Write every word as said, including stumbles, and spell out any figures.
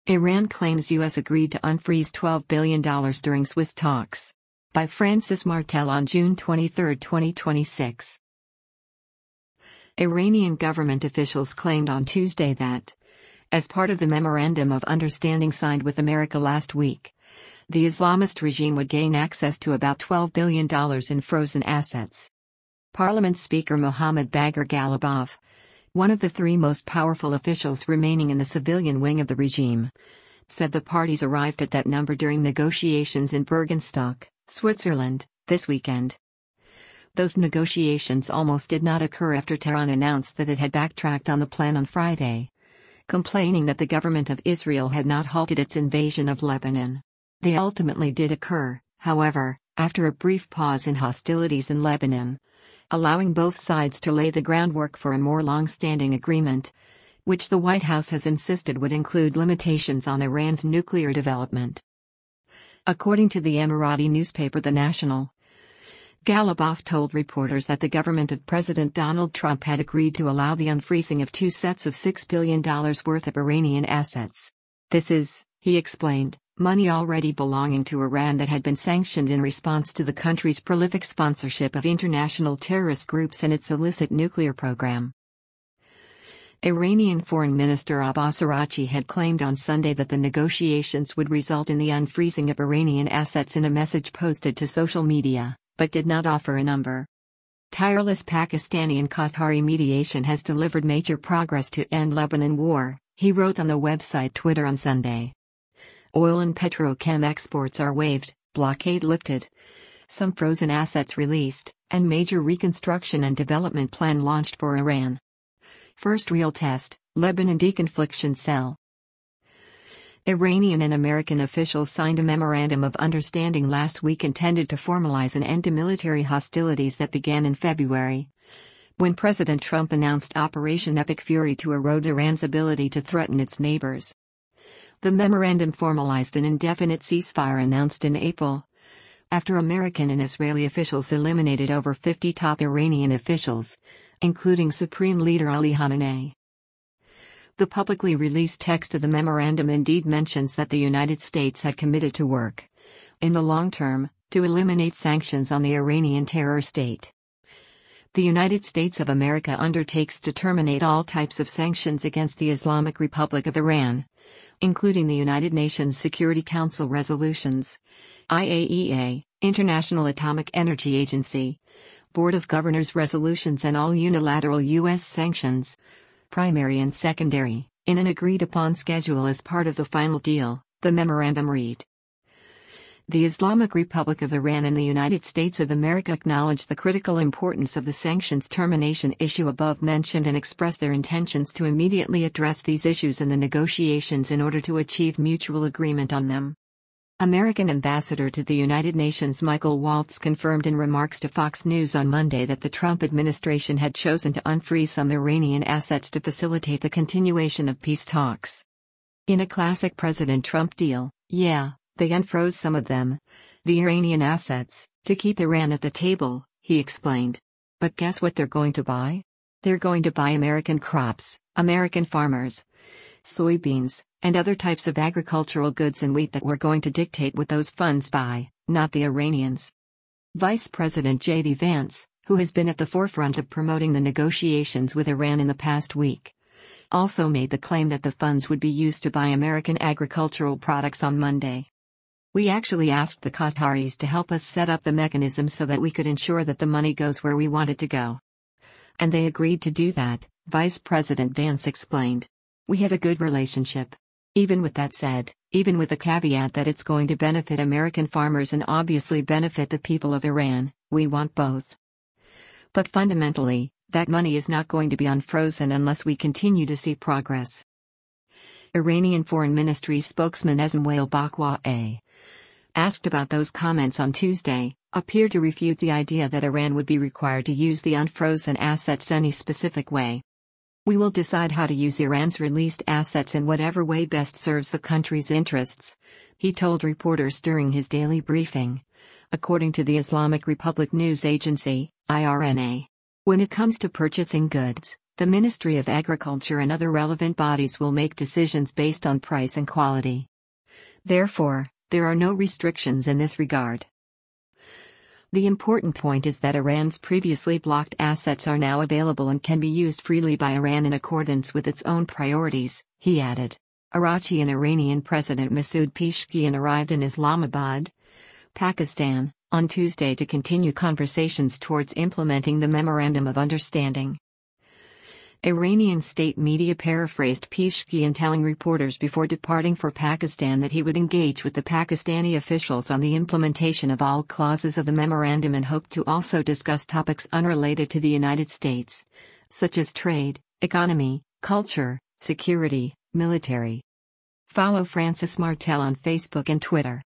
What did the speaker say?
Iran claims U S agreed to unfreeze twelve billion dollars during Swiss talks. By Francis Martel on June twenty-third, twenty twenty-six. Iranian government officials claimed on Tuesday that, as part of the Memorandum of Understanding signed with America last week, the Islamist regime would gain access to about twelve billion dollars in frozen assets. Parliament Speaker Mohammad Bagher Ghalibaf, one of the three most powerful officials remaining in the civilian wing of the regime, said the parties arrived at that number during negotiations in Bergenstock, Switzerland, this weekend. Those negotiations almost did not occur after Tehran announced that it had backtracked on the plan on Friday, complaining that the government of Israel had not halted its invasion of Lebanon. They ultimately did occur, however, after a brief pause in hostilities in Lebanon, allowing both sides to lay the groundwork for a more long-standing agreement, which the White House has insisted would include limitations on Iran's nuclear development. According to the Emirati newspaper The National, Ghalibaf told reporters that the government of President Donald Trump had agreed to allow the unfreezing of two sets of six billion dollars worth of Iranian assets. This is, he explained, money already belonging to Iran that had been sanctioned in response to the country's prolific sponsorship of international terrorist groups and its illicit nuclear program. Iranian Foreign Minister Abbas Araghchi had claimed on Sunday that the negotiations would result in the unfreezing of Iranian assets in a message posted to social media, but did not offer a number. Tireless Pakistani and Qatari mediation has delivered major progress to end Lebanon war, he wrote on the website Twitter on Sunday. Oil and petrochem exports are waived, blockade lifted, some frozen assets released, and major reconstruction and development plan launched for Iran. First real test, Lebanon deconfliction cell. Iranian and American officials signed a memorandum of understanding last week intended to formalize an end to military hostilities that began in February, when President Trump announced Operation Epic Fury to erode Iran's ability to threaten its neighbors. The memorandum formalized an indefinite ceasefire announced in April, after American and Israeli officials eliminated over fifty top Iranian officials, including Supreme Leader Ali Khamenei. The publicly released text of the memorandum indeed mentions that the United States had committed to work, in the long term, to eliminate sanctions on the Iranian terror state. The United States of America undertakes to terminate all types of sanctions against the Islamic Republic of Iran, including the United Nations Security Council resolutions, I A E A, International Atomic Energy Agency, Board of Governors resolutions and all unilateral U S sanctions, primary and secondary, in an agreed-upon schedule as part of the final deal, the memorandum read. The Islamic Republic of Iran and the United States of America acknowledge the critical importance of the sanctions termination issue above mentioned and express their intentions to immediately address these issues in the negotiations in order to achieve mutual agreement on them. American Ambassador to the United Nations Michael Waltz confirmed in remarks to Fox News on Monday that the Trump administration had chosen to unfreeze some Iranian assets to facilitate the continuation of peace talks. In a classic President Trump deal, yeah, they unfroze some of them, the Iranian assets, to keep Iran at the table, he explained. But guess what they're going to buy? They're going to buy American crops, American farmers, soybeans, and other types of agricultural goods and wheat that we're going to dictate what those funds buy, not the Iranians. Vice President J D Vance, who has been at the forefront of promoting the negotiations with Iran in the past week, also made the claim that the funds would be used to buy American agricultural products on Monday. We actually asked the Qataris to help us set up the mechanism so that we could ensure that the money goes where we want it to go. And they agreed to do that, Vice President Vance explained. We have a good relationship. Even with that said, even with the caveat that it's going to benefit American farmers and obviously benefit the people of Iran, we want both. But fundamentally, that money is not going to be unfrozen unless we continue to see progress. Iranian Foreign Ministry spokesman Esmail Baqawweh, asked about those comments on Tuesday, appeared to refute the idea that Iran would be required to use the unfrozen assets any specific way. We will decide how to use Iran's released assets in whatever way best serves the country's interests, he told reporters during his daily briefing, according to the Islamic Republic News Agency, I R N A. When it comes to purchasing goods, The Ministry of Agriculture and other relevant bodies will make decisions based on price and quality. Therefore, there are no restrictions in this regard. The important point is that Iran's previously blocked assets are now available and can be used freely by Iran in accordance with its own priorities, he added. Araghchi and Iranian President Masoud Pezeshkian arrived in Islamabad, Pakistan, on Tuesday to continue conversations towards implementing the Memorandum of Understanding. Iranian state media paraphrased Pezeshkian telling reporters before departing for Pakistan that he would engage with the Pakistani officials on the implementation of all clauses of the memorandum and hoped to also discuss topics unrelated to the United States, such as trade, economy, culture, security, military. Follow Francis Martel on Facebook and Twitter.